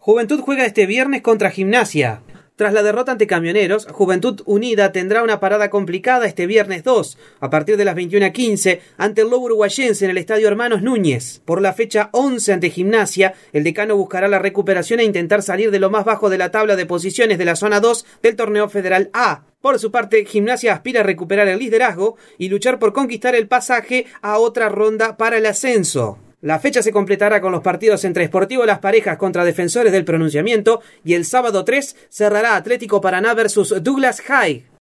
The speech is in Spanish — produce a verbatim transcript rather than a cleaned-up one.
Juventud juega este viernes contra Gimnasia. Tras la derrota ante Camioneros, Juventud Unida tendrá una parada complicada este viernes dos, a partir de las veintiuna quince, ante el Lobo Uruguayense en el Estadio Hermanos Núñez. Por la fecha once ante Gimnasia, el decano buscará la recuperación e intentar salir de lo más bajo de la tabla de posiciones de la zona dos del Torneo Federal A. Por su parte, Gimnasia aspira a recuperar el liderazgo y luchar por conquistar el pasaje a otra ronda para el ascenso. La fecha se completará con los partidos entre Sportivo Las Parejas contra Defensores del Pronunciamiento y el sábado tres cerrará Atlético Paraná versus Douglas High.